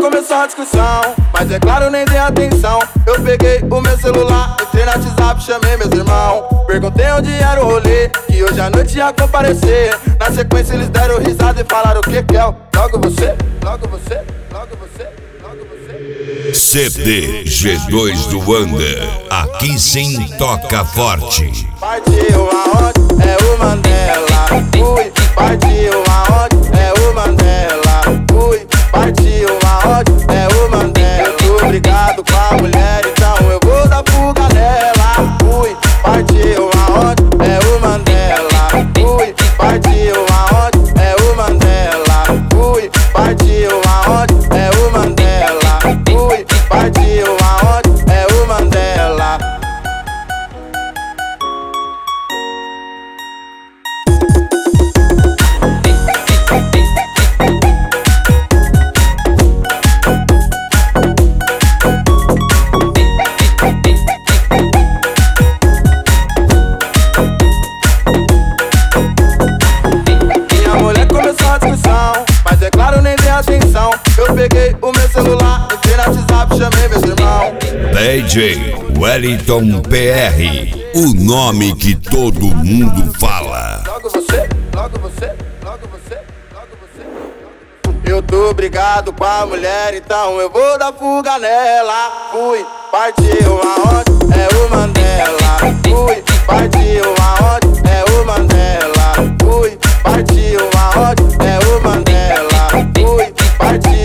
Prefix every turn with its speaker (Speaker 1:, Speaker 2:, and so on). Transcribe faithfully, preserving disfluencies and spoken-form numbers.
Speaker 1: começou a discussão, mas é claro, nem dei atenção. Eu peguei o meu celular, entrei no WhatsApp, chamei meus irmãos. Perguntei onde era o rolê, que hoje à noite ia comparecer. Na sequência eles deram risada e falaram: o que que é? Logo você, logo você, logo você, logo você.
Speaker 2: C D G dois do Wander, aqui sim toca forte.
Speaker 1: Partiu aonde? É o Mandela. Fui, partiu aonde? É o Mandela. Fui, partiu aonde? É o Mandela. Tô brigado com a mulher, então eu vou dar fuga nela. Fui, partiu aonde? É o Mandela. Fui, partiu aonde? É o Mandela. Fui, partiu aonde? É o Mandela. Fui, partiu aonde? É o Mandela. Mas é claro, nem dei atenção. Eu peguei o meu celular, entrei no WhatsApp, chamei meus irmãos.
Speaker 2: D J Wellington P R, o nome que todo mundo fala.
Speaker 1: Logo você, logo você, logo você, logo você. Eu tô brigado com a mulher, então eu vou dar fuga nela. Fui, partiu aonde? É o Mandela. Fui, partiu aonde? É o Mandela. Fui, partiu aonde? É o Mandela. Fui, partiu